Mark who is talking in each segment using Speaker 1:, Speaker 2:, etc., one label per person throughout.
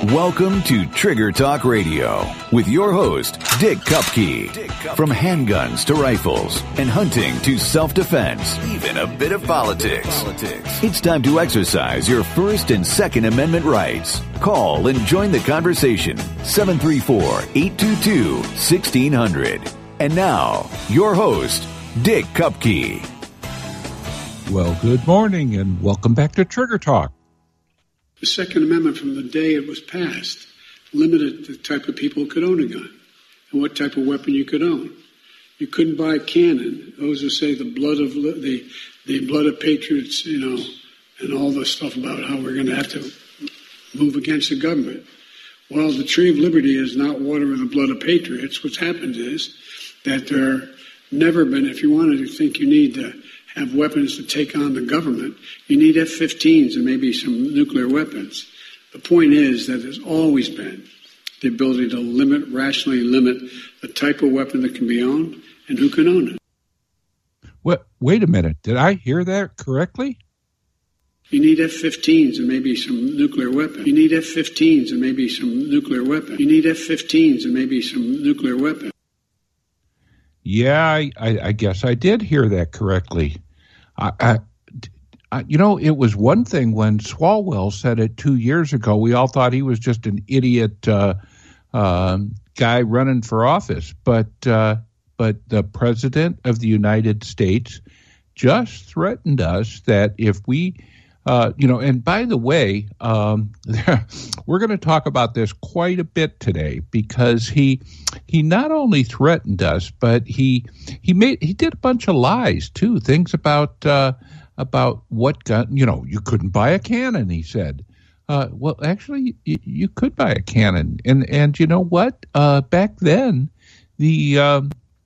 Speaker 1: Welcome to Trigger Talk Radio with your host, Dick Kupke. From handguns to rifles and hunting to self-defense, even a bit of politics. It's time to exercise your First and Second Amendment rights. Call and join the conversation. 734-822-1600. And now, your host, Dick Kupke.
Speaker 2: Well, good morning and welcome back to Trigger Talk.
Speaker 3: The Second Amendment, from the day it was passed, limited the type of people who could own a gun and what type of weapon you could own. You couldn't buy a cannon. Those who say the blood of patriots, and all the stuff about how we're going to have to move against the government. Well, the tree of liberty is not water with the blood of patriots. What's happened is that there never been, if you wanted to think you need to have weapons to take on the government, you need F-15s and maybe some nuclear weapons. The point is that there's always been the ability to rationally limit the type of weapon that can be owned and who can own it.
Speaker 2: Wait a minute. Did I hear that correctly?
Speaker 3: You need F-15s and maybe some nuclear weapons. You need F-15s and maybe some nuclear weapons. You need F-15s and maybe some nuclear weapons.
Speaker 2: Yeah, I guess I did hear that correctly. It was one thing when Swalwell said it 2 years ago. We all thought he was just an idiot guy running for office. But the President of the United States just threatened us that if we and by the way, we're going to talk about this quite a bit today because he not only threatened us, but he did a bunch of lies too. Things about what gun, you couldn't buy a cannon, he said. Well, actually, you could buy a cannon, and you know what? Back then, the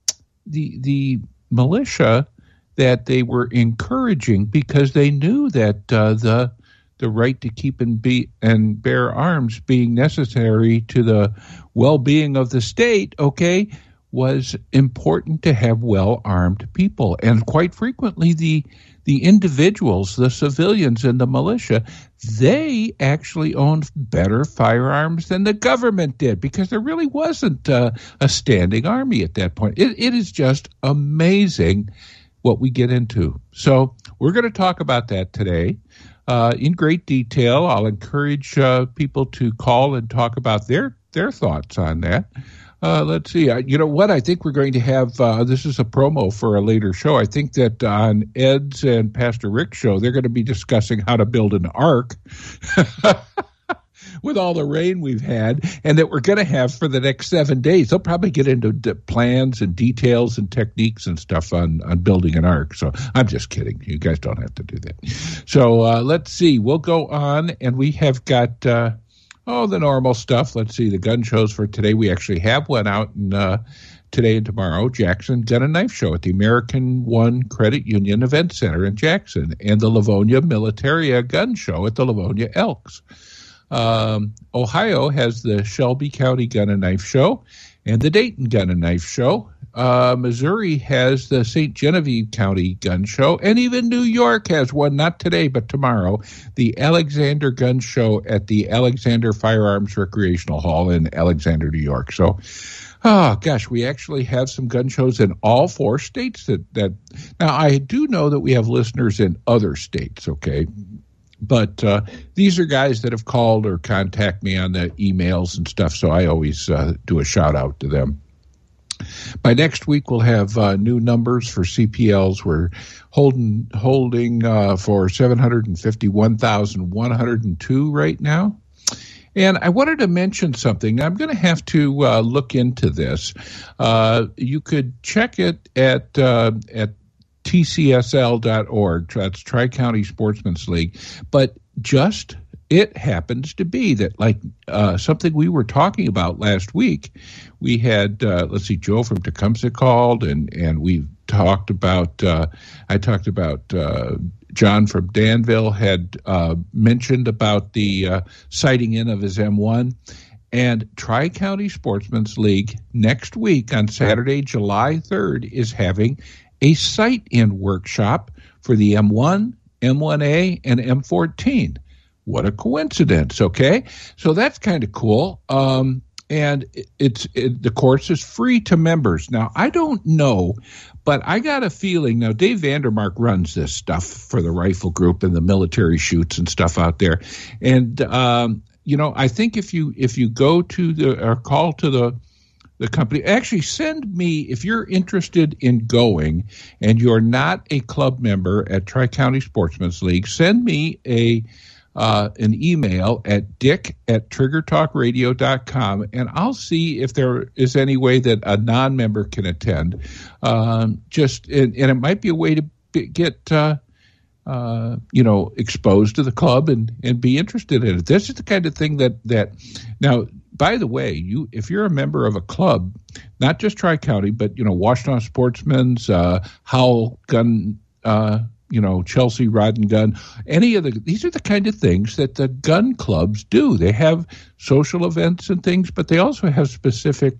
Speaker 2: militia that they were encouraging, because they knew that the right to keep and bear arms being necessary to the well-being of the state, was important to have well-armed people. And quite frequently, the individuals, the civilians in the militia, they actually owned better firearms than the government did, because there really wasn't a standing army at that point. It is just amazing what we get into. So we're going to talk about that today in great detail. I'll encourage people to call and talk about their thoughts on that. Let's see. You know what? I think we're going to have, this is a promo for a later show. I think that on Ed's and Pastor Rick's show, they're going to be discussing how to build an ark with all the rain we've had and that we're going to have for the next 7 days. They'll probably get into plans and details and techniques and stuff on building an ark. So I'm just kidding. You guys don't have to do that. So let's see. We'll go on, and we have got the normal stuff. Let's see, the gun shows for today. We actually have one out today and tomorrow. Jackson Gun and Knife Show at the American One Credit Union Event Center in Jackson, and the Livonia Militaria Gun Show at the Livonia Elks. Ohio has the Shelby County Gun and Knife Show and the Dayton Gun and Knife Show. Missouri has the St. Genevieve County Gun Show, and even New York has one, not today, but tomorrow, the Alexander Gun Show at the Alexander Firearms Recreational Hall in Alexander, New York. So, we actually have some gun shows in all 4 states that now I do know that we have listeners in other states, okay? But these are guys that have called or contact me on the emails and stuff, so I always do a shout-out to them. By next week, we'll have new numbers for CPLs. We're holding for 751,102 right now. And I wanted to mention something. I'm going to have to look into this. You could check it at TCSL.org. That's Tri-County Sportsman's League. But just it happens to be that, like something we were talking about last week, we had, Joe from Tecumseh called, and we talked about, I talked about John from Danville had mentioned about the sighting in of his M1. And Tri-County Sportsman's League next week on Saturday, July 3rd, is having a sight-in workshop for the M1, M1A, and M14. What a coincidence, okay? So that's kind of cool. And the course is free to members. Now, I don't know, but I got a feeling, now Dave Vandermark runs this stuff for the rifle group and the military shoots and stuff out there. And, I think if you go to or call to the company, actually send me, if you're interested in going and you're not a club member at Tri-County Sportsman's League, send me an email at dick@triggertalkradio.com, and I'll see if there is any way that a non-member can attend. And it might be a way to get exposed to the club and be interested in it. This is the kind of thing that now, by the way, if you're a member of a club, not just Tri-County, but Washington Sportsman's, Howell Gun, Chelsea Rod and Gun, these are the kind of things that the gun clubs do. They have social events and things, but they also have specific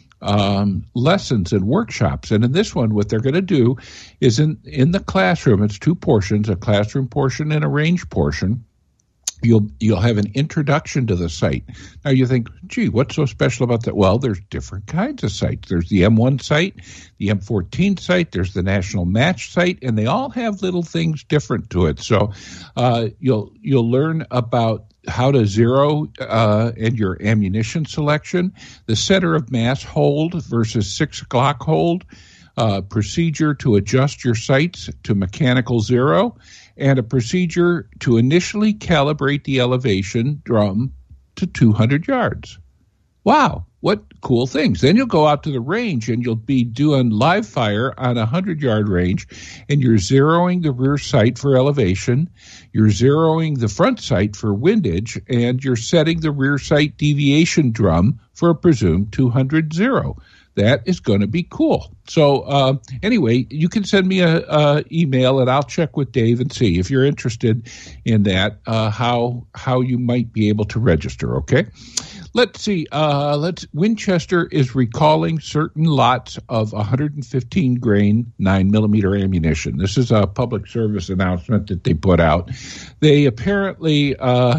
Speaker 2: lessons and workshops. And in this one, what they're going to do is in the classroom, it's two portions, a classroom portion and a range portion. You'll have an introduction to the sight. Now you think, gee, what's so special about that? Well, there's different kinds of sights. There's the M1 sight, the M14 sight, there's the National Match sight, and they all have little things different to it. So you'll learn about how to zero and your ammunition selection, the center of mass hold versus 6 o'clock hold, procedure to adjust your sights to mechanical zero, and a procedure to initially calibrate the elevation drum to 200 yards. Wow, what cool things. Then you'll go out to the range and you'll be doing live fire on a 100-yard range, and you're zeroing the rear sight for elevation, you're zeroing the front sight for windage, and you're setting the rear sight deviation drum for a presumed 200 zero. That is going to be cool. So anyway, you can send me a email, and I'll check with Dave and see if you're interested in that, how you might be able to register, okay? Let's see. Winchester is recalling certain lots of 115 grain 9mm ammunition. This is a public service announcement that they put out. They apparently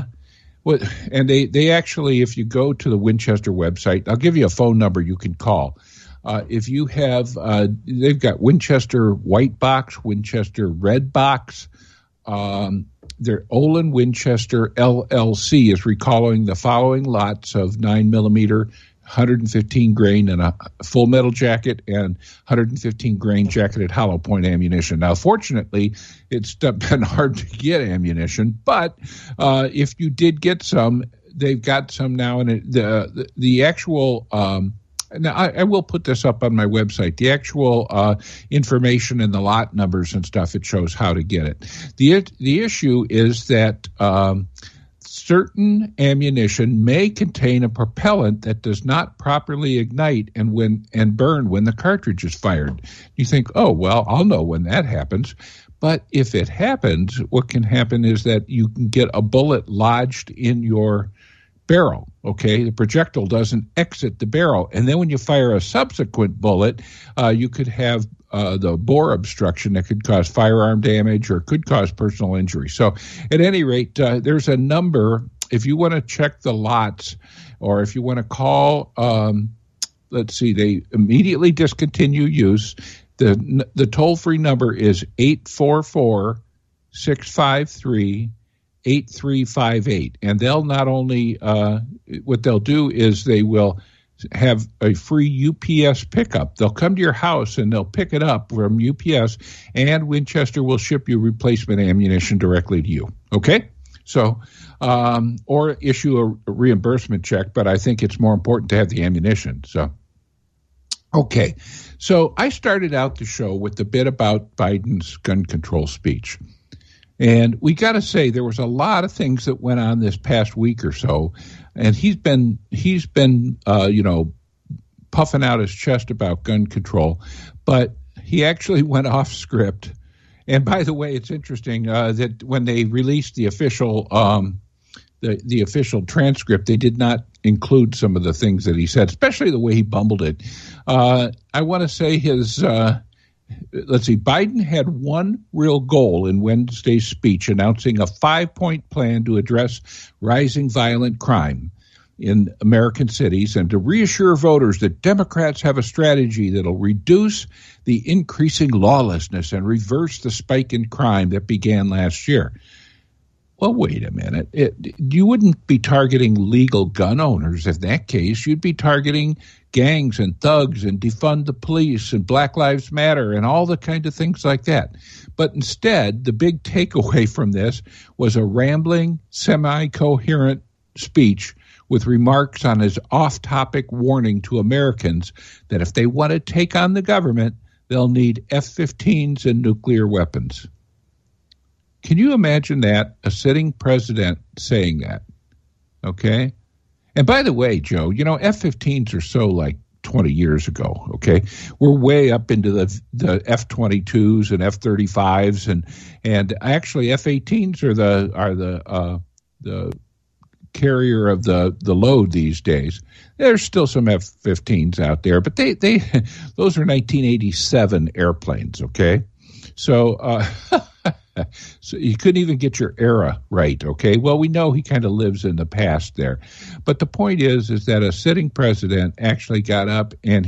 Speaker 2: and they actually, if you go to the Winchester website, I'll give you a phone number you can call. If you have, they've got Winchester White Box, Winchester Red Box. Their Olin Winchester LLC is recalling the following lots of 9mm 115 grain and a full metal jacket and 115 grain jacketed hollow point ammunition. Now, fortunately, it's been hard to get ammunition, but if you did get some, they've got some now. And the actual now I will put this up on my website. The actual information and the lot numbers and stuff, it shows how to get it. The issue is that certain ammunition may contain a propellant that does not properly ignite and burn when the cartridge is fired. You think, oh, well, I'll know when that happens. But if it happens, what can happen is that you can get a bullet lodged in your barrel, okay? The projectile doesn't exit the barrel. And then when you fire a subsequent bullet, you could have the bore obstruction that could cause firearm damage or could cause personal injury. So at any rate, there's a number. If you want to check the lots, or if you want to call, let's see, they immediately discontinue use. The toll-free number is 844-653-8358. And they'll not only, what they'll do is they will have a free UPS pickup. They'll come to your house and they'll pick it up from UPS, and Winchester will ship you replacement ammunition directly to you. Okay? So, or issue a reimbursement check, but I think it's more important to have the ammunition. So, okay. So I started out the show with the bit about Biden's gun control speech. And we got to say, there was a lot of things that went on this past week or so, and he's been puffing out his chest about gun control, but he actually went off script. And by the way, it's interesting that when they released the official the official transcript, they did not include some of the things that he said, especially the way he bumbled it. I want to say his let's see, Biden had one real goal in Wednesday's speech, announcing a 5-point plan to address rising violent crime in American cities and to reassure voters that Democrats have a strategy that'll reduce the increasing lawlessness and reverse the spike in crime that began last year. Well, wait a minute. You wouldn't be targeting legal gun owners in that case. You'd be targeting gangs and thugs and defund the police and Black Lives Matter and all the kind of things like that. But instead, the big takeaway from this was a rambling, semi-coherent speech with remarks on his off-topic warning to Americans that if they want to take on the government, they'll need F-15s and nuclear weapons. Can you imagine that, a sitting president saying that? Okay? And by the way, Joe, F-15s are so like 20 years ago, okay? We're way up into the F-22s and F-35s, and actually F-18s are the carrier of the load these days. There's still some F-15s out there, but they those are 1987 airplanes, okay? So so you couldn't even get your era right, okay? Well, we know he kind of lives in the past there. But the point is that a sitting president actually got up and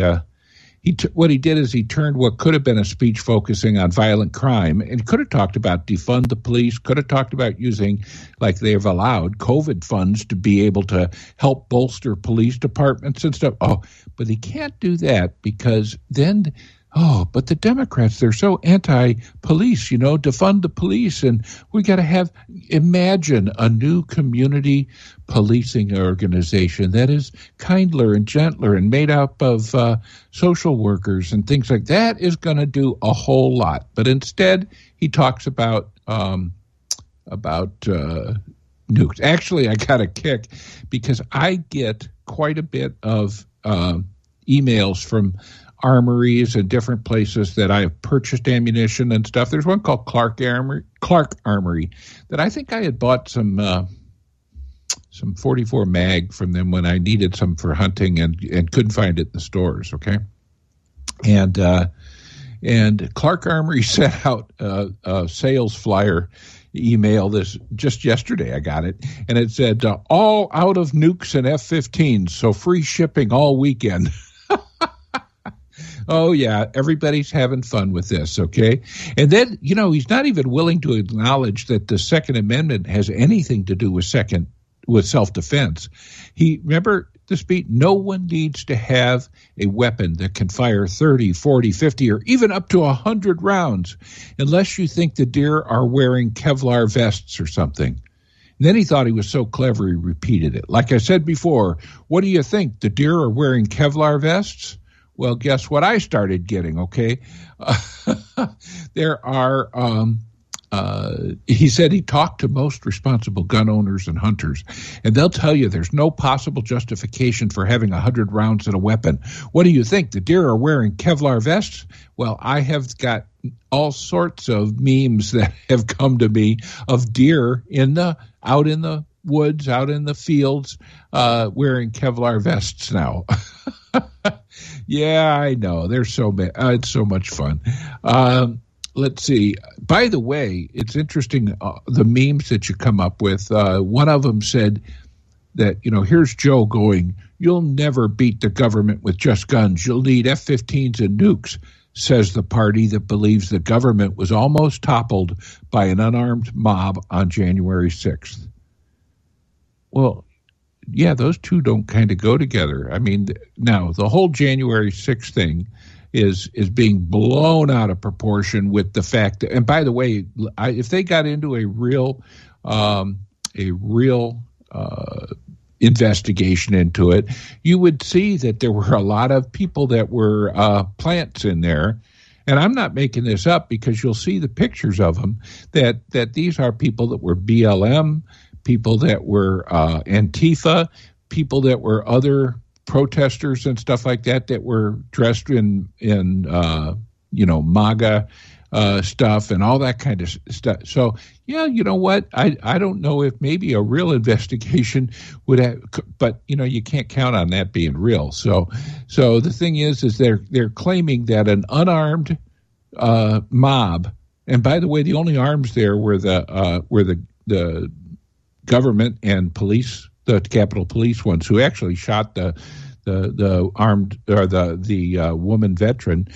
Speaker 2: what he did is he turned what could have been a speech focusing on violent crime and could have talked about defund the police, could have talked about using, like they've allowed, COVID funds to be able to help bolster police departments and stuff. Oh, but he can't do that because then... Oh, but the Democrats, they're so anti-police, defund the police. And we got to imagine a new community policing organization that is kinder and gentler and made up of social workers and things like that is going to do a whole lot. But instead, he talks about nukes. Actually, I got a kick because I get quite a bit of emails from armories and different places that I have purchased ammunition and stuff. There's one called Clark Armory that I think I had bought some 44 mag from them when I needed some for hunting and couldn't find it in the stores. Okay. And Clark Armory sent out a sales flyer email this just yesterday. I got it. And it said, all out of nukes and F-15s. So free shipping all weekend. Oh, yeah, everybody's having fun with this, okay? And then, he's not even willing to acknowledge that the Second Amendment has anything to do with self-defense. Remember the speech? No one needs to have a weapon that can fire 30, 40, 50, or even up to 100 rounds unless you think the deer are wearing Kevlar vests or something. And then he thought he was so clever, he repeated it. Like I said before, what do you think? The deer are wearing Kevlar vests? Well, guess what I started getting, okay? There are, he said he talked to most responsible gun owners and hunters, and they'll tell you there's no possible justification for having 100 rounds in a weapon. What do you think? The deer are wearing Kevlar vests? Well, I have got all sorts of memes that have come to me of deer out in the woods, out in the fields, wearing Kevlar vests now. Yeah, I know. There's so many. It's so much fun. Let's see. By the way, it's interesting, the memes that you come up with. One of them said that, here's Joe going, you'll never beat the government with just guns. You'll need F-15s and nukes, says the party that believes the government was almost toppled by an unarmed mob on January 6th. Well, yeah, those two don't kind of go together. I mean, now the whole January 6th thing is being blown out of proportion with the fact that, and by the way, if they got into a real investigation into it, you would see that there were a lot of people that were plants in there. And I'm not making this up because you'll see the pictures of them, that these are people that were BLM, people that were Antifa, people that were other protesters and stuff like that were dressed in MAGA stuff and all that kind of stuff. So, yeah, you know what? I don't know if maybe a real investigation would have, but, you can't count on that being real. So the thing is they're claiming that an unarmed mob. And by the way, the only arms there were the government and police, the Capitol Police ones, who actually shot the armed or the woman veteran.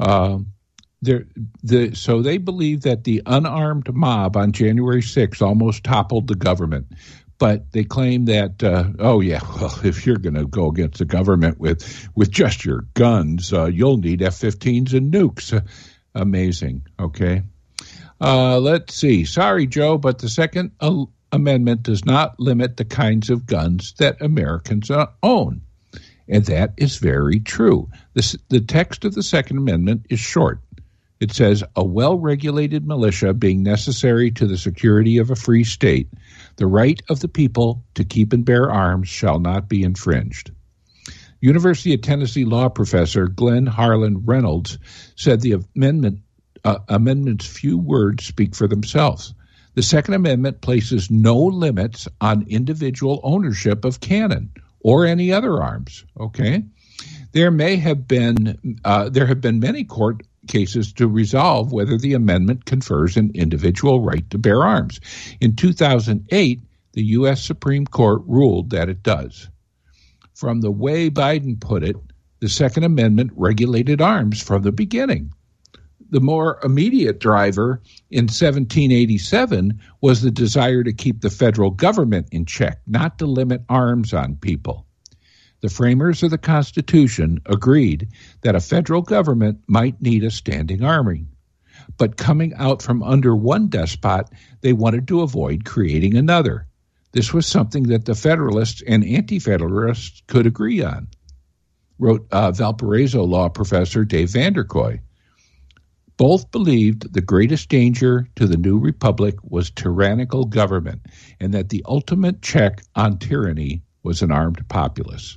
Speaker 2: So they believe that the unarmed mob on January 6th almost toppled the government. But they claim that, if you're going to go against the government with just your guns, you'll need F-15s and nukes. Amazing. Okay. Let's see. Sorry, Joe, but the Second Amendment does not limit the kinds of guns that Americans own. And that is very true. The text of the Second Amendment is short. It says, a well-regulated militia being necessary to the security of a free state, the right of the people to keep and bear arms shall not be infringed. University of Tennessee law professor Glenn Harlan Reynolds said the amendment's few words speak for themselves. The Second Amendment places no limits on individual ownership of cannon or any other arms. Okay, there have been many court cases to resolve whether the amendment confers an individual right to bear arms. In 2008, the U.S. Supreme Court ruled that it does. From the way Biden put it, the Second Amendment regulated arms from the beginning. The more immediate driver in 1787 was the desire to keep the federal government in check, not to limit arms on people. The framers of the Constitution agreed that a federal government might need a standing army. But coming out from under one despot, they wanted to avoid creating another. This was something that the Federalists and Anti-Federalists could agree on, wrote Valparaiso law professor Dave Vanderkoy. Both believed the greatest danger to the new republic was tyrannical government, and that the ultimate check on tyranny was an armed populace.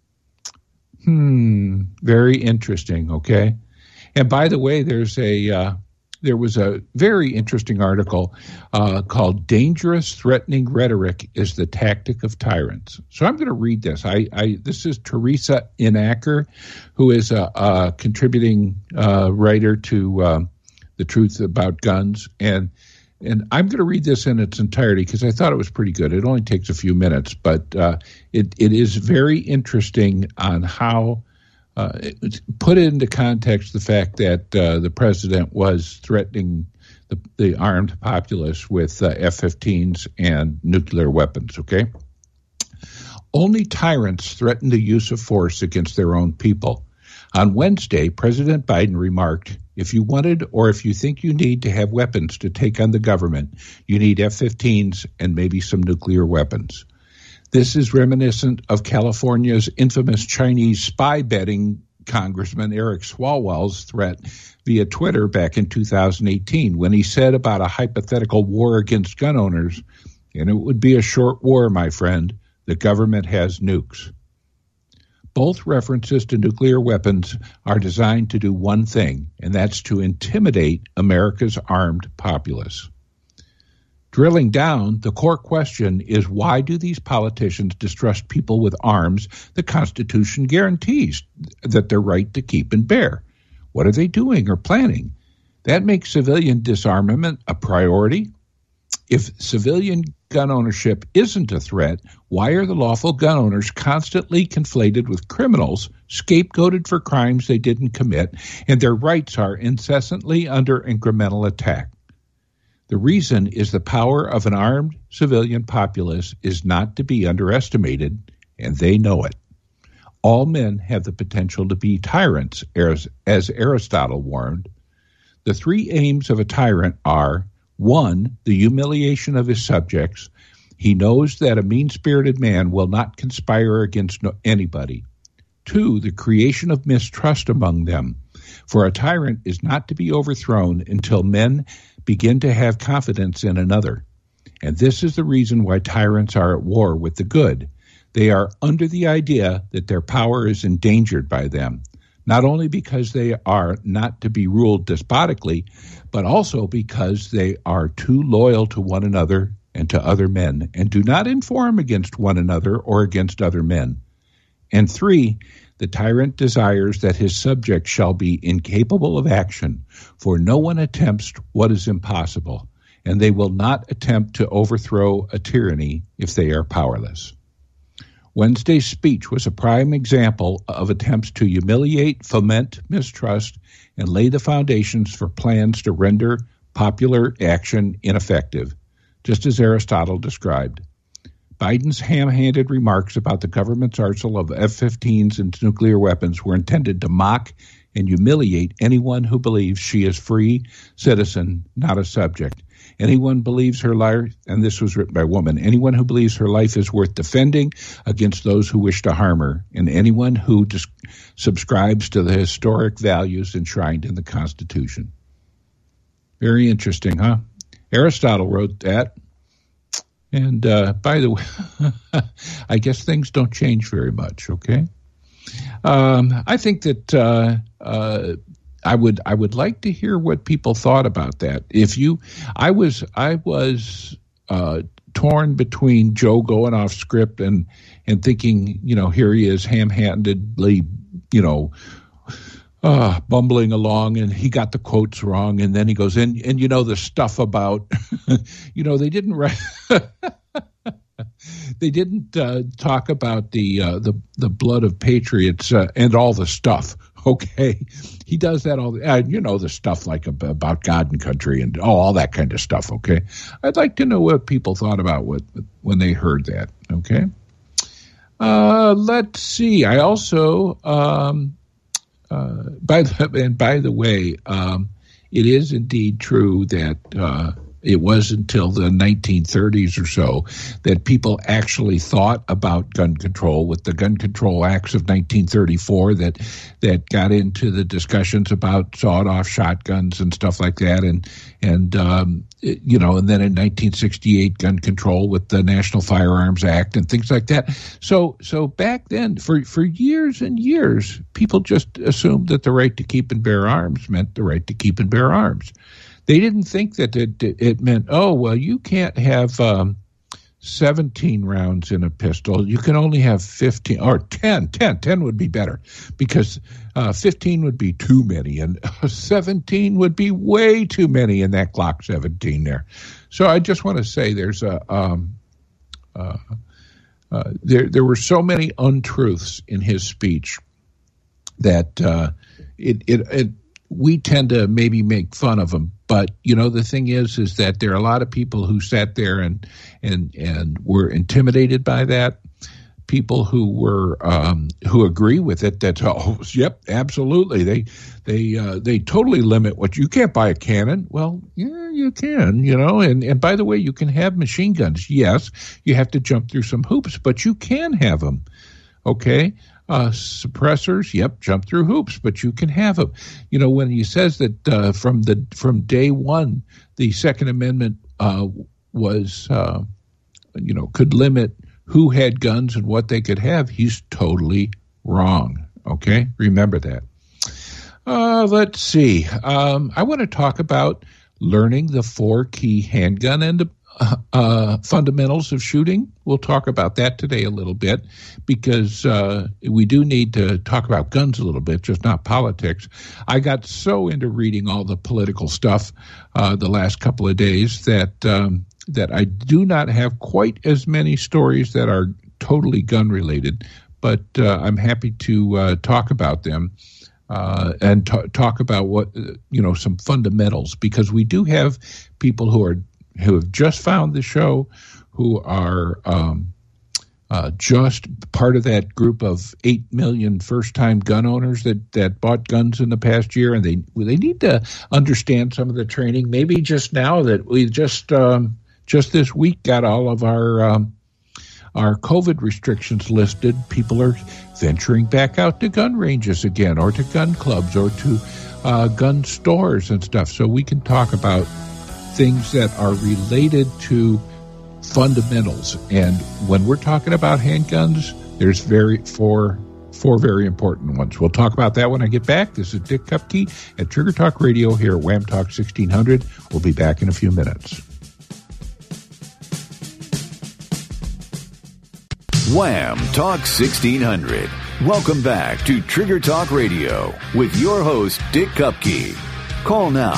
Speaker 2: Very interesting, okay? And by the way, there was a very interesting article called Dangerous Threatening Rhetoric is the Tactic of Tyrants. So I'm going to read this. This is Teresa Inacker, who is a contributing writer to The Truth About Guns. And I'm going to read this in its entirety because I thought it was pretty good. It only takes a few minutes, but it is very interesting on how put into context the fact that the president was threatening the armed populace with F-15s and nuclear weapons, okay? Only tyrants threaten the use of force against their own people. On Wednesday, President Biden remarked, if you wanted or if you think you need to have weapons to take on the government, you need F-15s and maybe some nuclear weapons. This is reminiscent of California's infamous Chinese spy betting Congressman Eric Swalwell's threat via Twitter back in 2018 when he said about a hypothetical war against gun owners, and it would be a short war, my friend, the government has nukes. Both references to nuclear weapons are designed to do one thing, and that's to intimidate America's armed populace. Drilling down, the core question is why do these politicians distrust people with arms the Constitution guarantees that their right to keep and bear? What are they doing or planning? That makes civilian disarmament a priority. If civilian gun ownership isn't a threat, why are the lawful gun owners constantly conflated with criminals, scapegoated for crimes they didn't commit, and their rights are incessantly under incremental attack? The reason is the power of an armed civilian populace is not to be underestimated, and they know it. All men have the potential to be tyrants, as Aristotle warned. The three aims of a tyrant are, 1, the humiliation of his subjects. He knows that a mean-spirited man will not conspire against anybody. 2, the creation of mistrust among them. For a tyrant is not to be overthrown until men begin to have confidence in another. And this is the reason why tyrants are at war with the good. They are under the idea that their power is endangered by them, not only because they are not to be ruled despotically, but also because they are too loyal to one another and to other men, and do not inform against one another or against other men. And 3, The tyrant desires that his subjects shall be incapable of action, for no one attempts what is impossible, and they will not attempt to overthrow a tyranny if they are powerless. Wednesday's speech was a prime example of attempts to humiliate, foment mistrust, and lay the foundations for plans to render popular action ineffective, just as Aristotle described. Biden's ham-handed remarks about the government's arsenal of F-15s and nuclear weapons were intended to mock and humiliate anyone who believes she is free citizen, not a subject. Anyone believes her life, and this was written by a woman, anyone who believes her life is worth defending against those who wish to harm her, and anyone who subscribes to the historic values enshrined in the Constitution. Very interesting, huh? Aristotle wrote that. And by the way, I guess things don't change very much, okay? I think that I would like to hear what people thought about that. I was torn between Joe going off script and thinking, here he is ham-handedly, bumbling along, and he got the quotes wrong, and then he goes in, and the stuff about, they didn't write. They didn't talk about the blood of patriots and all the stuff. Okay, he does that all the stuff like about God and country and all that kind of stuff. Okay, I'd like to know what people thought about when they heard that. Okay, let's see. I also by the way, it is indeed true that it was until the 1930s or so that people actually thought about gun control with the Gun Control Acts of 1934 that got into the discussions about sawed-off shotguns and stuff like that, and then in 1968 gun control with the National Firearms Act and things like that. So back then, for years and years, people just assumed that the right to keep and bear arms meant the right to keep and bear arms. They didn't think that it meant, you can't have 17 rounds in a pistol. You can only have 15 or 10. 10 would be better because 15 would be too many and 17 would be way too many in that Glock 17 there. So I just want to say there's there were so many untruths in his speech that we tend to maybe make fun of him. But, the thing is that there are a lot of people who sat there and were intimidated by that. People who were who agree with it. That's yep, absolutely. They totally limit what you can't buy a cannon. Well, yeah, you can, And by the way, you can have machine guns. Yes, you have to jump through some hoops, but you can have them. Okay. Suppressors, yep, jump through hoops, but you can have them. When he says that from day one, the Second Amendment was, could limit who had guns and what they could have, he's totally wrong. Okay, remember that. Let's see. I want to talk about learning the 4 key handgun and fundamentals of shooting. We'll talk about that today a little bit because we do need to talk about guns a little bit, just not politics. I got so into reading all the political stuff the last couple of days that I do not have quite as many stories that are totally gun related, but I'm happy to talk about them. And talk about what some fundamentals, because we do have people who have just found the show, who are just part of that group of 8 million first-time gun owners that bought guns in the past year, and they need to understand some of the training. Maybe just now that we just this week got all of our COVID restrictions listed, people are venturing back out to gun ranges again, or to gun clubs, or to gun stores and stuff. So we can talk about things that are related to fundamentals. And when we're talking about handguns, there's four very important ones. We'll talk about that when I get back. This is Dick Kupke at Trigger Talk Radio here at Wham Talk 1600. We'll be back in a few minutes.
Speaker 1: Wham Talk 1600. Welcome back to Trigger Talk Radio with your host, Dick Kupke. Call now,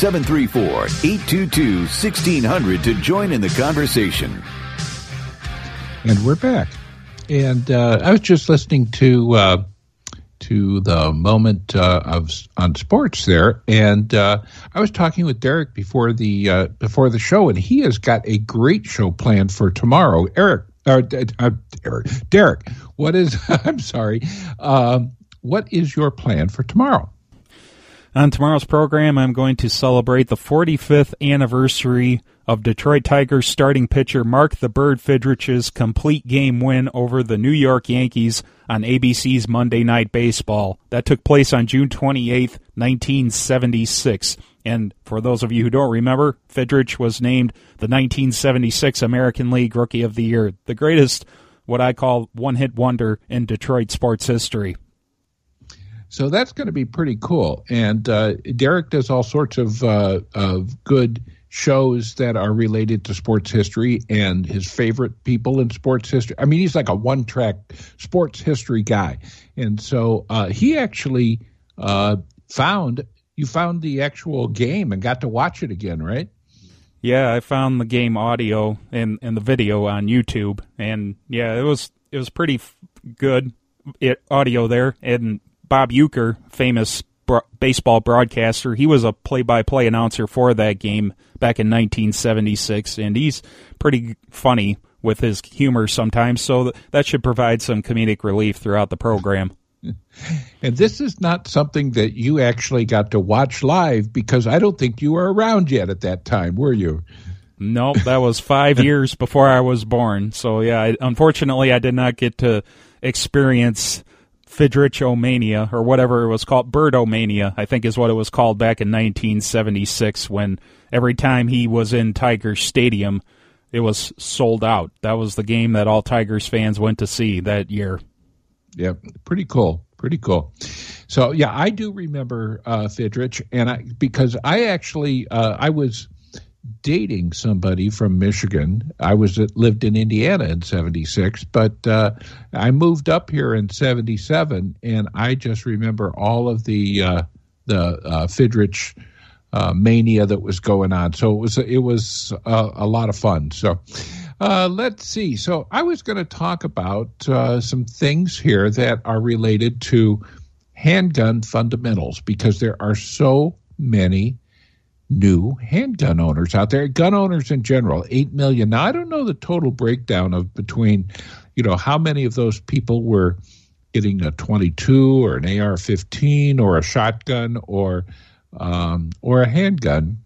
Speaker 1: 734-822-1600 to join in the conversation.
Speaker 2: And we're back. And I was just listening to the moment on sports there, and I was talking with Derek before the show, and he has got a great show planned for tomorrow. Derek, what is? I'm sorry. What is your plan for tomorrow?
Speaker 4: On tomorrow's program, I'm going to celebrate the 45th anniversary of Detroit Tigers starting pitcher Mark the Bird Fidrich's complete game win over the New York Yankees on ABC's Monday Night Baseball. That took place on June 28th, 1976. And for those of you who don't remember, Fidrich was named the 1976 American League Rookie of the Year, the greatest, what I call, one-hit wonder in Detroit sports history.
Speaker 2: So that's going to be pretty cool. And Derek does all sorts of good shows that are related to sports history and his favorite people in sports history. I mean, he's like a one-track sports history guy. And so he actually found the actual game and got to watch it again, right?
Speaker 4: Yeah, I found the game audio and the video on YouTube. And, yeah, it was pretty good audio there. And Bob Uecker, famous baseball broadcaster, he was a play-by-play announcer for that game back in 1976, and he's pretty funny with his humor sometimes, so that should provide some comedic relief throughout the program.
Speaker 2: And this is not something that you actually got to watch live, because I don't think you were around yet at that time, were you?
Speaker 4: Nope, that was 5 years before I was born, so yeah, unfortunately I did not get to experience Fidrichomania, or whatever it was called, Birdomania, I think is what it was called back in 1976, when every time he was in Tigers Stadium, it was sold out. That was the game that all Tigers fans went to see that year.
Speaker 2: Yeah, pretty cool. So, yeah, I do remember Fidrich, and because I actually, I was dating somebody from Michigan. I lived in Indiana in 76, but I moved up here in 77, and I just remember all of the Fidrich mania that was going on. So it was a lot of fun. So let's see. So I was going to talk about some things here that are related to handgun fundamentals, because there are so many new handgun owners out there, gun owners in general, 8 million. Now, I don't know the total breakdown of between, how many of those people were getting a 22 or an AR-15 or a shotgun or a handgun.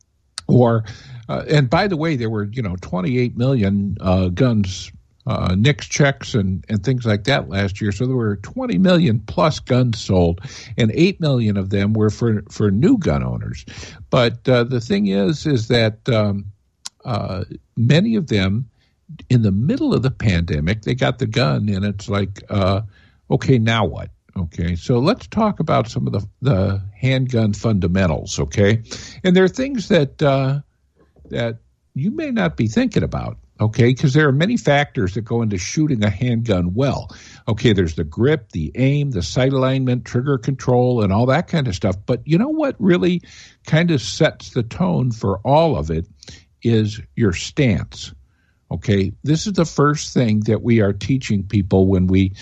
Speaker 2: And by the way, there were, 28 million guns, NICS checks and things like that last year. So there were 20 million plus guns sold, and 8 million of them were for new gun owners. But the thing is that many of them, in the middle of the pandemic, they got the gun, and it's like, okay, now what? Okay, so let's talk about some of the handgun fundamentals, okay? And there are things that you may not be thinking about, okay, because there are many factors that go into shooting a handgun well. Okay, there's the grip, the aim, the sight alignment, trigger control, and all that kind of stuff. But you know what really kind of sets the tone for all of it is your stance. Okay, this is the first thing that we are teaching people when we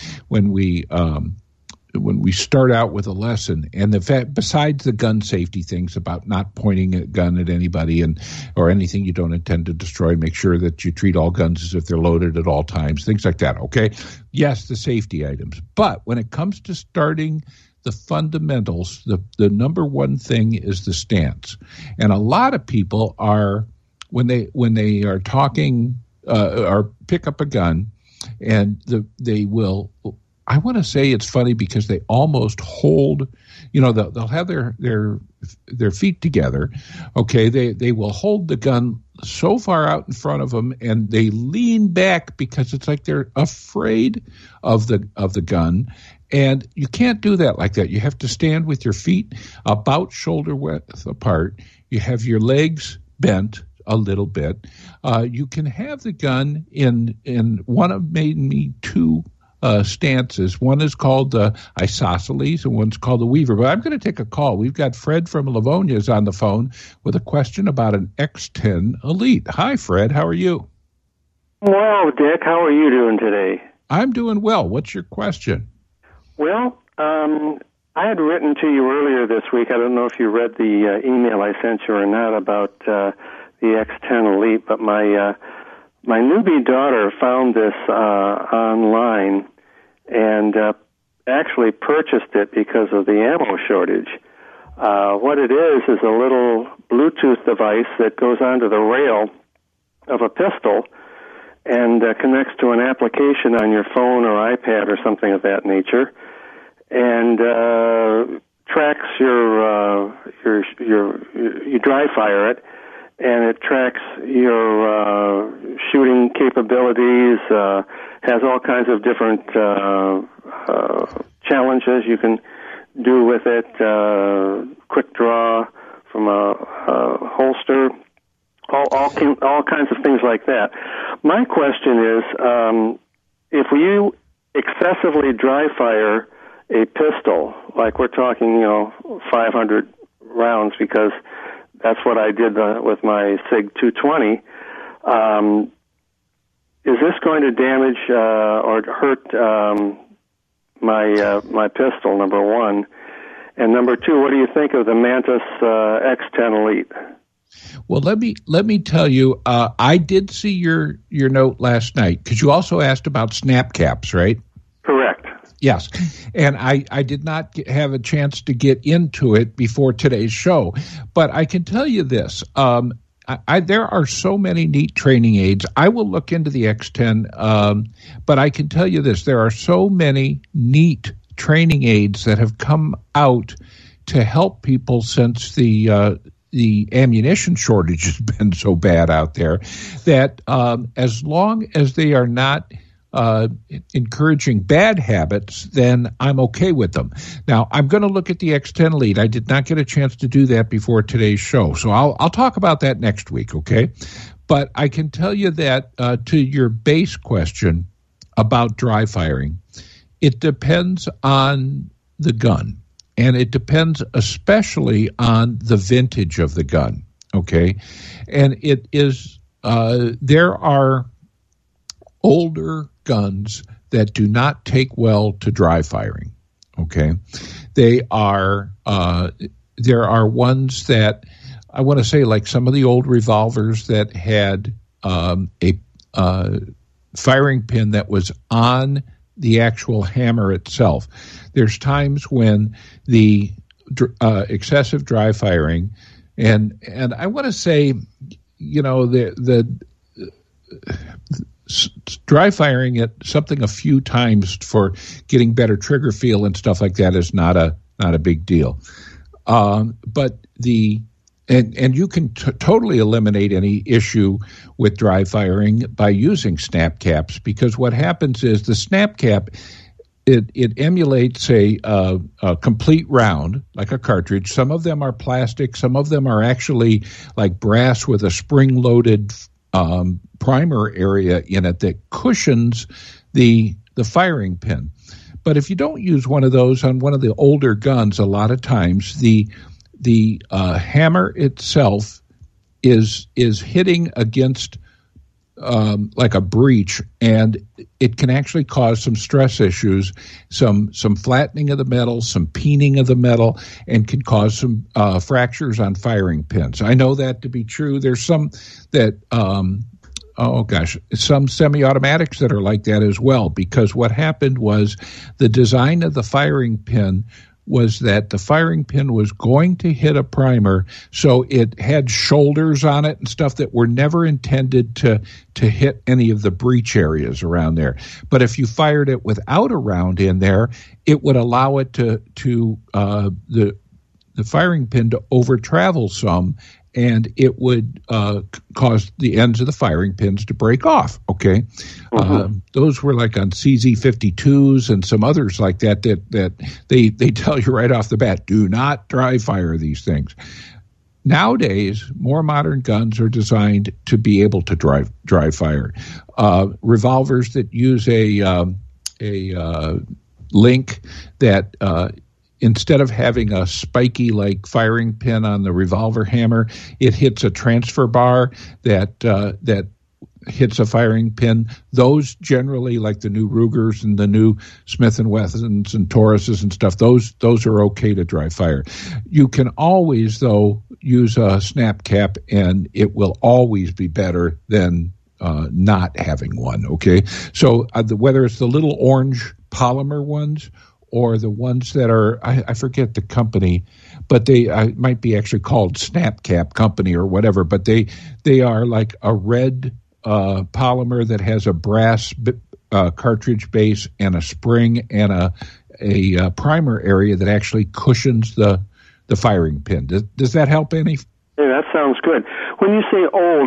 Speaker 2: start out with a lesson. And the fact, besides the gun safety things about not pointing a gun at anybody or anything you don't intend to destroy, make sure that you treat all guns as if they're loaded at all times, things like that. Okay, yes, the safety items. But when it comes to starting the fundamentals, the number one thing is the stance. And a lot of people are, when they are talking or pick up a gun, and they will, I want to say it's funny because they almost hold, they'll have their feet together. Okay, they will hold the gun so far out in front of them, and they lean back because it's like they're afraid of the gun. And you can't do that like that. You have to stand with your feet about shoulder width apart. You have your legs bent a little bit. You can have the gun in one of maybe two stances. One is called the isosceles and one's called the Weaver. But I'm going to take a call. We've got Fred from Livonia is on the phone with a question about an X10 Elite. Hi, Fred. How are you?
Speaker 5: Well, Dick, how are you doing today?
Speaker 2: I'm doing well. What's your question?
Speaker 5: Well, I had written to you earlier this week. I don't know if you read the email I sent you or not about the X10 Elite, but my newbie daughter found this online and actually purchased it because of the ammo shortage. What it is a little Bluetooth device that goes onto the rail of a pistol and connects to an application on your phone or iPad or something of that nature, and tracks you dry fire it, and it tracks your shooting capabilities, has all kinds of different challenges you can do with it, quick draw from a holster, all kinds of things like that. My question is, if you excessively dry fire a pistol, like we're talking, 500 rounds, because that's what I did with my SIG 220. Is this going to damage or hurt my pistol? Number one, and number two, what do you think of the Mantis X10 Elite?
Speaker 2: Well, let me tell you, I did see your note last night because you also asked about snap caps, right?
Speaker 5: Correct.
Speaker 2: Yes, and I did not have a chance to get into it before today's show, but I can tell you this. There are so many neat training aids. I will look into the X10, but I can tell you this. There are so many neat training aids that have come out to help people since the ammunition shortage has been so bad out there that as long as they are not encouraging bad habits, then I'm okay with them. Now, I'm going to look at the X10 Elite. I did not get a chance to do that before today's show, so I'll talk about that next week, okay? But I can tell you that to your base question about dry firing, it depends on the gun, and it depends especially on the vintage of the gun, okay? And it is there are older guns that do not take well to dry firing, okay? They are there are ones that I want to say, like some of the old revolvers that had a firing pin that was on the actual hammer itself. There's times when the excessive dry firing, and I want to say, the dry firing it something a few times for getting better trigger feel and stuff like that is not a big deal. But and you can totally eliminate any issue with dry firing by using snap caps, because what happens is the snap cap, it emulates a complete round, like a cartridge. Some of them are plastic. Some of them are actually like brass with a spring-loaded primer area in it that cushions the firing pin. But if you don't use one of those on one of the older guns, a lot of times the hammer itself is hitting against like a breech, and it can actually cause some stress issues, some flattening of the metal, some peening of the metal, and can cause some fractures on firing pins. I know that to be true. There's some that some semi-automatics that are like that as well, because what happened was the design of the firing pin was that the firing pin was going to hit a primer, so it had shoulders on it and stuff that were never intended to hit any of the breech areas around there. But if you fired it without a round in there, it would allow it to the firing pin to over travel some, and it would cause the ends of the firing pins to break off, okay? Mm-hmm. Those were like on CZ52s and some others like that they tell you right off the bat, do not dry fire these things. Nowadays, more modern guns are designed to be able to dry fire. Revolvers that use a link that instead of having a spiky like firing pin on the revolver hammer, it hits a transfer bar that hits a firing pin. Those generally, like the new Rugers and the new Smith & Wessons and Tauruses and stuff, those are okay to dry fire. You can always, though, use a snap cap, and it will always be better than not having one, okay? So whether it's the little orange polymer ones or the ones that are, I forget the company, but they might be actually called Snap Cap Company or whatever, but they are like a red polymer that has a brass cartridge base and a spring and a primer area that actually cushions the firing pin. Does that help any?
Speaker 5: Yeah, that sounds good. When you say old,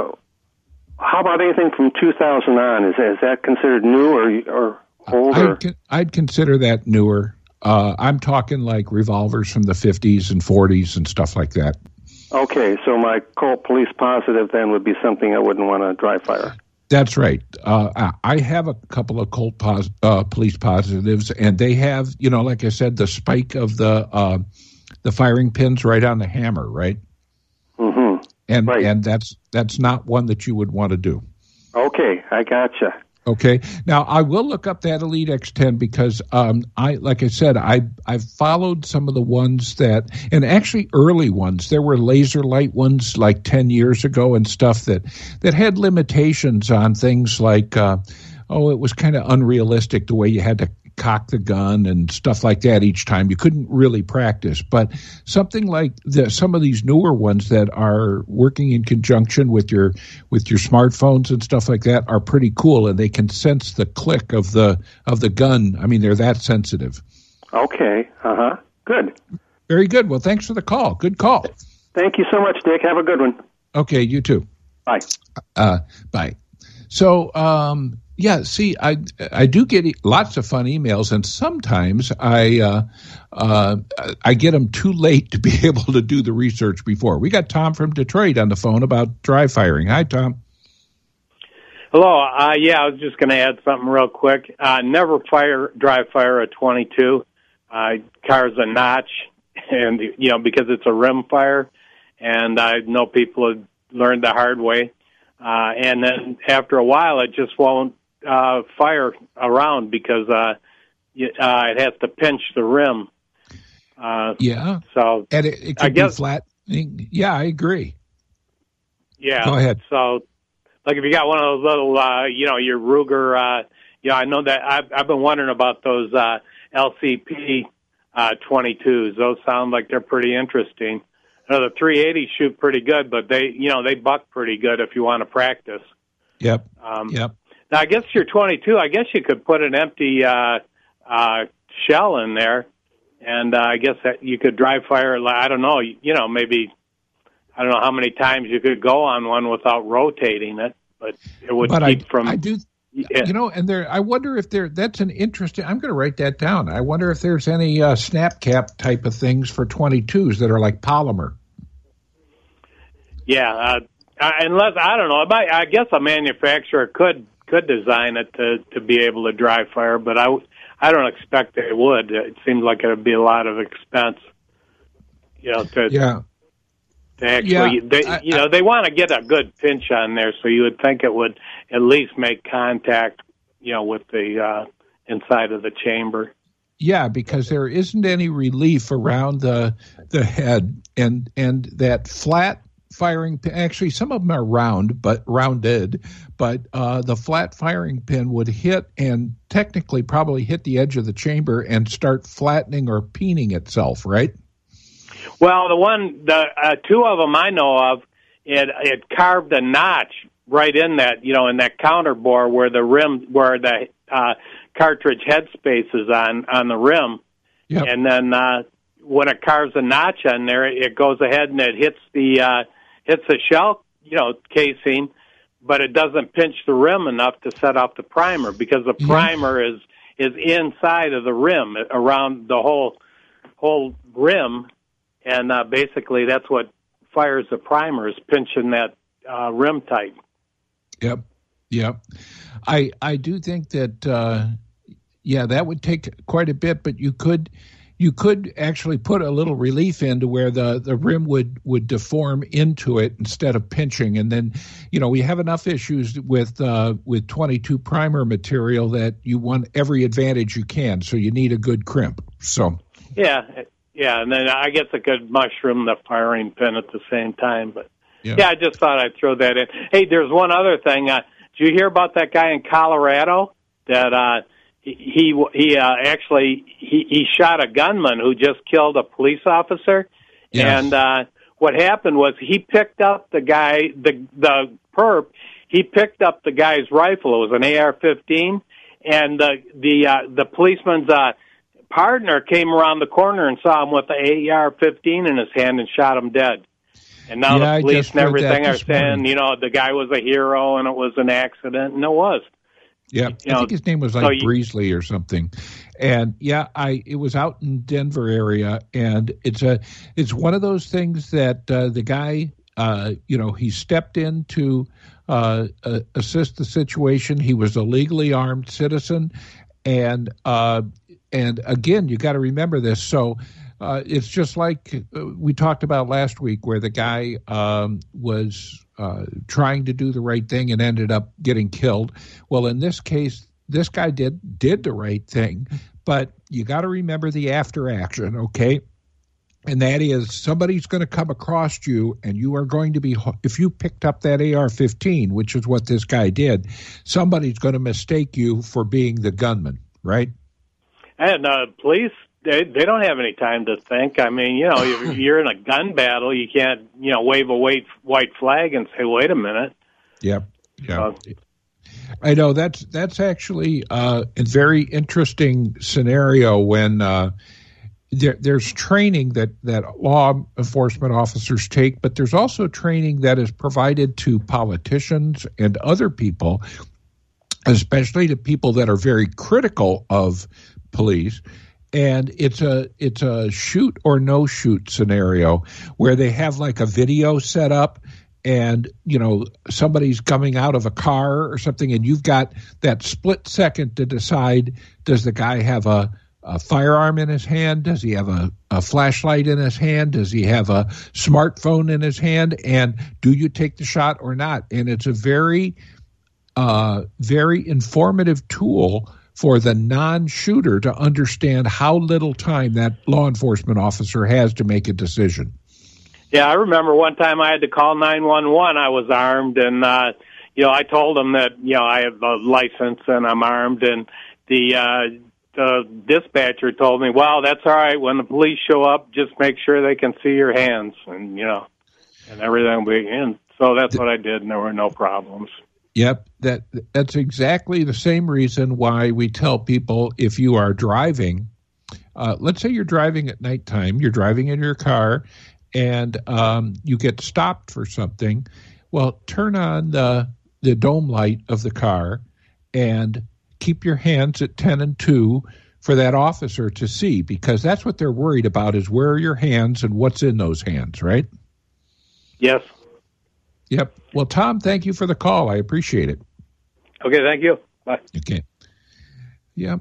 Speaker 5: how about anything from 2000 on? Is that considered new or older?
Speaker 2: I'd consider that newer. I'm talking like revolvers from the 50s and 40s and stuff like that.
Speaker 5: Okay, so my Colt Police Positive then would be something I wouldn't want to dry fire.
Speaker 2: That's right. I have a couple of Colt Police Positives, and they have, like I said, the spike of the firing pins right on the hammer, right?
Speaker 5: Mm-hmm.
Speaker 2: And
Speaker 5: right.
Speaker 2: And that's not one that you would want to do.
Speaker 5: Okay, I gotcha.
Speaker 2: Okay. Now, I will look up that Elite X10 because, like I said, I've followed some of the ones that, and actually early ones. There were laser light ones like 10 years ago and stuff that had limitations on things like, it was kind of unrealistic the way you had to cock the gun and stuff like that each time. You couldn't really practice. But something like some of these newer ones that are working in conjunction with your smartphones and stuff like that are pretty cool, and they can sense the click of the gun. I mean, they're that sensitive.
Speaker 5: Okay. Good.
Speaker 2: Very good. Well, thanks for the call. Good call.
Speaker 5: Thank you so much, Dick. Have a good one.
Speaker 2: Okay, you too.
Speaker 5: Bye.
Speaker 2: Bye. So, see, I do get lots of fun emails, and sometimes I get them too late to be able to do the research before. We got Tom from Detroit on the phone about dry firing. Hi, Tom.
Speaker 6: Hello. I was just going to add something real quick. Never dry fire a 22. Carves a notch, and because it's a rim fire, and I know people have learned the hard way. And then after a while, it just won't fire around because it has to pinch the rim. So
Speaker 2: and it could be flat. Yeah, I agree.
Speaker 6: Yeah.
Speaker 2: Go ahead.
Speaker 6: So, like if you got one of those little, your Ruger, I know that I've been wondering about those LCP 22s. Those sound like they're pretty interesting. The 380s shoot pretty good, but they buck pretty good if you want to practice.
Speaker 2: Yep.
Speaker 6: Now, I guess your 22, I guess you could put an empty shell in there, and I guess that you could dry fire. I don't know, maybe I don't know how many times you could go on one without rotating it, but it would keep from.
Speaker 2: I do. Yeah. And I wonder if that's an interesting, I'm going to write that down. I wonder if there's any snap cap type of things for 22s that are like polymer.
Speaker 6: Yeah. Unless, I don't know, I guess a manufacturer could design it to be able to dry fire, but I don't expect they would. It seems like it would be a lot of expense, to actually, they want to get a good pinch on there, so you would think it would at least make contact, with the inside of the chamber.
Speaker 2: Yeah, because there isn't any relief around the head, and that flat firing pin. Actually, some of them are rounded, but the flat firing pin would hit and technically probably hit the edge of the chamber and start flattening or peening itself, right?
Speaker 6: Well, the two of them I know of, it carved a notch right in that, in that counter bore where the cartridge headspace is on the rim. Yep. And then when it carves a notch on there, it goes ahead and it hits the shell, casing, but it doesn't pinch the rim enough to set off the primer because the primer is inside of the rim around the whole rim. And basically, that's what fires the primer, is pinching that rim tight.
Speaker 2: Yep. I do think that Yeah, that would take quite a bit, but you could actually put a little relief into where the rim would deform into it instead of pinching. And then, we have enough issues with 22 primer material that you want every advantage you can. So you need a good crimp. So
Speaker 6: yeah, and then I guess I could mushroom the firing pin at the same time. But yeah, I just thought I'd throw that in. Hey, there's one other thing. Did you hear about that guy in Colorado that he shot a gunman who just killed a police officer? Yes. And what happened was he picked up the guy, the perp. He picked up the guy's rifle. It was an AR-15, and the policeman's partner came around the corner and saw him with the AR-15 in his hand and shot him dead. And now the police and everything are saying, the guy was a hero and it was an accident, and it was.
Speaker 2: Yeah, I think his name was Breesley or something. And it was out in Denver area, and it's one of those things that the guy, he stepped in to assist the situation. He was a legally armed citizen, and again, you got to remember this. So it's just like we talked about last week, where the guy was trying to do the right thing and ended up getting killed. Well, in this case, this guy did the right thing, but you got to remember the after action, okay? And that is, somebody's going to come across you, and you are going to be, if you picked up that AR-15, which is what this guy did, somebody's going to mistake you for being the gunman, right?
Speaker 6: And police, they don't have any time to think. I mean, if you're in a gun battle, you can't, wave a white flag and say, wait a minute.
Speaker 2: Yep. Yeah. I know that's actually a very interesting scenario when there's training that law enforcement officers take, but there's also training that is provided to politicians and other people, especially to people that are very critical of police. And it's a shoot or no shoot scenario where they have like a video set up, and somebody's coming out of a car or something, and you've got that split second to decide, does the guy have a firearm in his hand? Does he have a flashlight in his hand? Does he have a smartphone in his hand? And do you take the shot or not? And it's a very, very informative tool for the non-shooter to understand how little time that law enforcement officer has to make a decision.
Speaker 6: Yeah, I remember one time I had to call 911. I was armed, and I told them that I have a license and I'm armed, and the dispatcher told me, "Well, that's all right. When the police show up, just make sure they can see your hands, and and everything will be in." So that's what I did, and there were no problems.
Speaker 2: Yep, that's exactly the same reason why we tell people, if you are driving, let's say you're driving at nighttime, you're driving in your car, and you get stopped for something. Well, turn on the dome light of the car and keep your hands at 10 and 2 for that officer to see, because that's what they're worried about, is where are your hands and what's in those hands, right?
Speaker 6: Yes.
Speaker 2: Yep. Well, Tom, thank you for the call. I appreciate it.
Speaker 6: Okay, thank you. Bye.
Speaker 2: Okay. Yeah.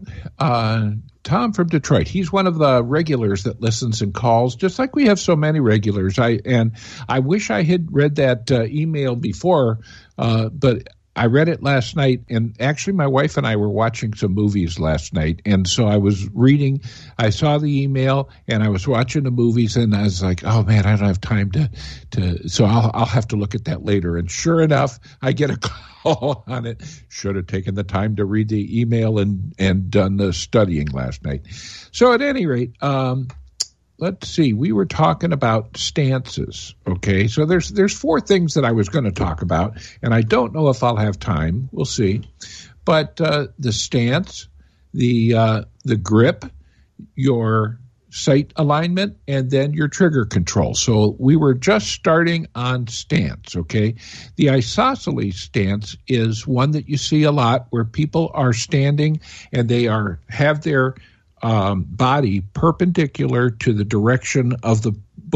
Speaker 2: Tom from Detroit. He's one of the regulars that listens and calls, just like we have so many regulars. I wish I had read that email before, but I read it last night, and actually my wife and I were watching some movies last night, and so I was reading, I saw the email, and I was watching the movies, and I was like, oh man, I don't have time to so I'll have to look at that later. And sure enough, I get a call on it. Should have taken the time to read the email and done the studying last night. So at any rate, let's see. We were talking about stances, okay? So there's 4 things that I was going to talk about, and I don't know if I'll have time. We'll see. But the stance, the grip, your sight alignment, and then your trigger control. So we were just starting on stance, okay? The isosceles stance is one that you see a lot, where people are standing and they have their body perpendicular to the direction of the bullet,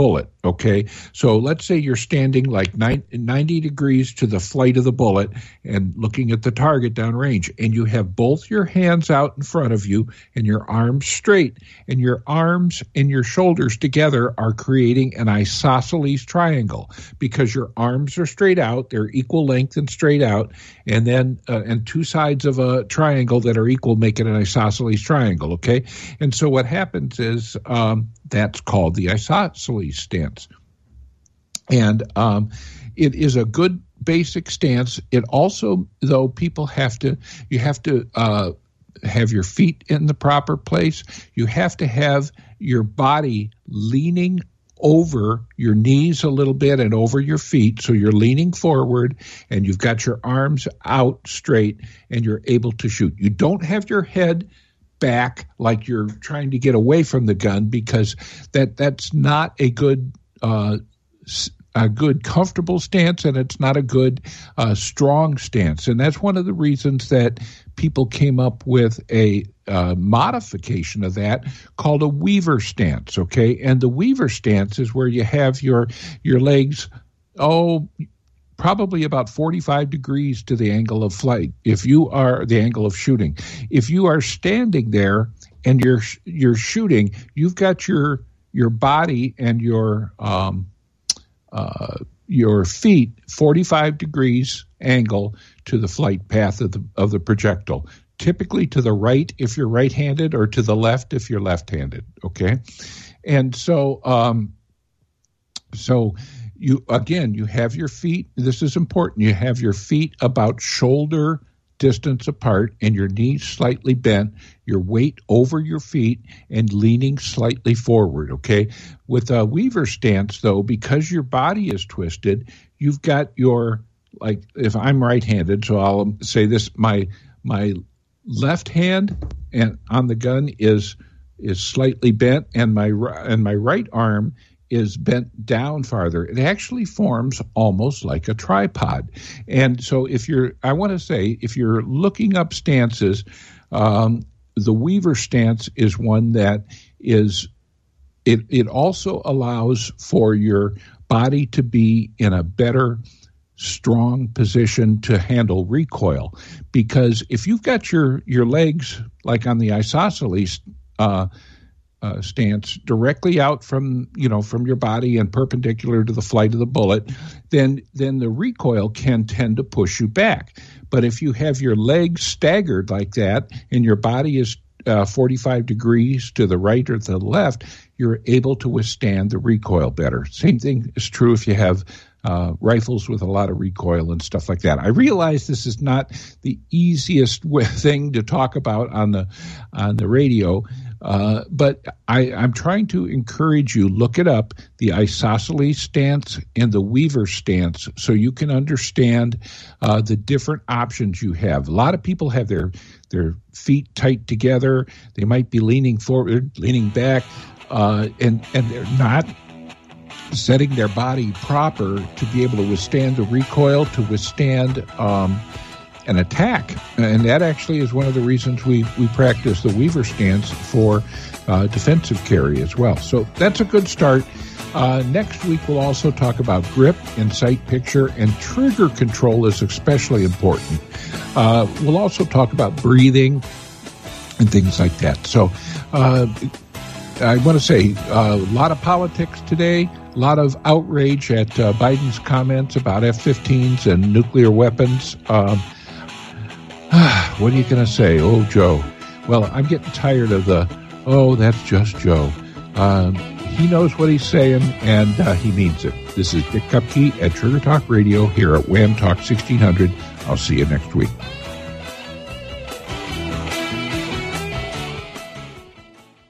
Speaker 2: Okay, so let's say you're standing like 90 degrees to the flight of the bullet and looking at the target downrange, and you have both your hands out in front of you and your arms straight, and your arms and your shoulders together are creating an isosceles triangle because your arms are straight out, they're equal length and straight out, and then and two sides of a triangle that are equal make it an isosceles triangle, okay? And so what happens is that's called the isosceles stance. And it is a good basic stance. It also, though, you have to have your feet in the proper place. You have to have your body leaning over your knees a little bit and over your feet. So you're leaning forward and you've got your arms out straight and you're able to shoot. You don't have your head back like you're trying to get away from the gun, because that's not a good comfortable stance, and it's not a good strong stance. And that's one of the reasons that people came up with a modification of that called a Weaver stance, okay? And the Weaver stance is where you have your legs, probably about 45 degrees to the angle of flight. If you are the angle of shooting, if you are standing there and you're shooting, you've got your body and your feet 45 degrees angle to the flight path of the projectile. Typically to the right if you're right-handed, or to the left if you're left-handed. Okay, and so you have your feet. This is important. You have your feet about shoulder distance apart and your knees slightly bent, your weight over your feet and leaning slightly forward, okay? With a Weaver stance, though, because your body is twisted, you've got like if I'm right-handed, so I'll say this, my left hand and on the gun is slightly bent, and my right arm is bent down farther. It actually forms almost like a tripod. And so if you're looking up stances, the Weaver stance is one that it also allows for your body to be in a better, strong position to handle recoil. Because if you've got your legs, like on the isosceles stance, directly out from your body and perpendicular to the flight of the bullet, then the recoil can tend to push you back. But if you have your legs staggered like that and your body is 45 degrees to the right or to the left, you're able to withstand the recoil better. Same thing is true if you have rifles with a lot of recoil and stuff like that. I realize this is not the easiest thing to talk about on the radio, but I'm trying to encourage you, look it up, the isosceles stance and the Weaver stance, so you can understand the different options you have. A lot of people have their feet tight together. They might be leaning forward, leaning back, and they're not setting their body proper to be able to withstand the recoil, to withstand an attack. And that actually is one of the reasons we practice the Weaver stance for defensive carry as well. So that's a good start. Next week, we'll also talk about grip and sight picture, and trigger control is especially important. We'll also talk about breathing and things like that. So I want to say a lot of politics today, a lot of outrage at Biden's comments about F-15s and nuclear weapons. What are you going to say? Oh, Joe. Well, I'm getting tired of that's just Joe. He knows what he's saying, and he means it. This is Dick Kupke at Trigger Talk Radio here at Wham Talk 1600. I'll see you next week.